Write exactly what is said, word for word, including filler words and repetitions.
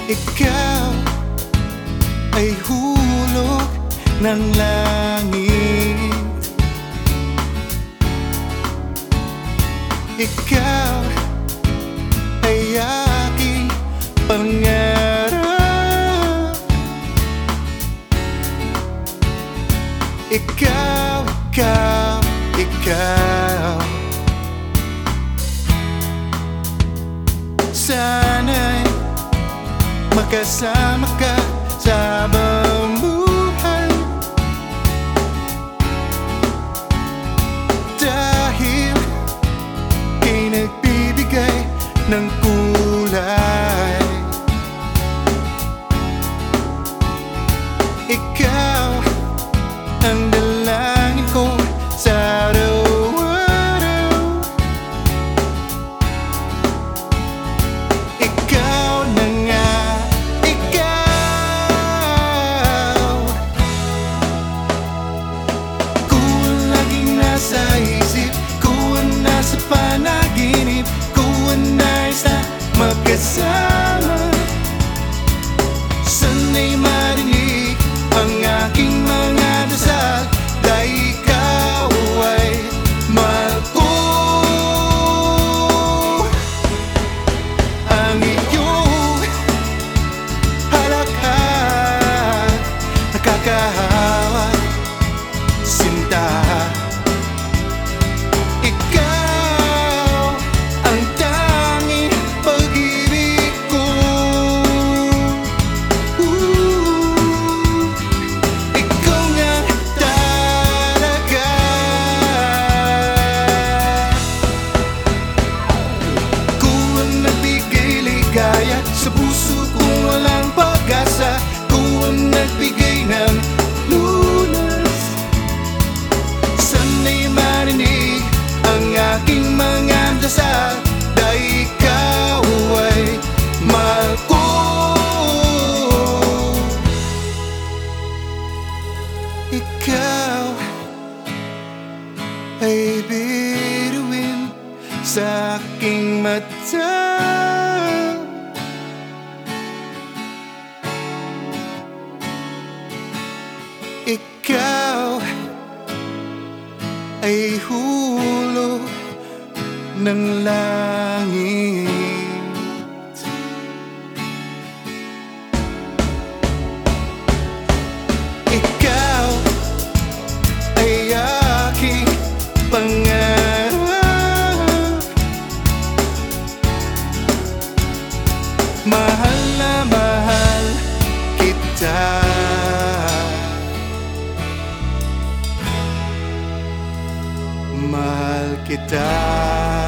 Ikaw ay hulog ng langit. Ikaw ay aking pangarap. Ikaw, ikaw, ikaw. Sana'y makasama ka sa habang buhay, dahil kay nagbibigay ng kulay. Ikaw ang dalangin ko sa araw-araw. Ikaw na nga, ikaw. Kung laging nasa isip, kung nasa panaginip, kung nais na magkasama, sana'y marinig ang aking mga dasal, dahil ikaw ay mahal ko. Ang iyong halakhak nakakahawa, sinta. Ikaw ang tanging pag-ibig ko. Ooh, ikaw nga talaga. Kung ang nagbigay ligaya sa puso kong walang pag-asa, kung ang nagbigay ng lunas, sana'y marinig ang aking mga dasal, dahil ikaw ay mahal ko. Ikaw ay bituin sa aking mata. Ikaw ay hulog ng langit. Ikaw ay aking pangarap. Mahal na mahal kita. Mahal kita.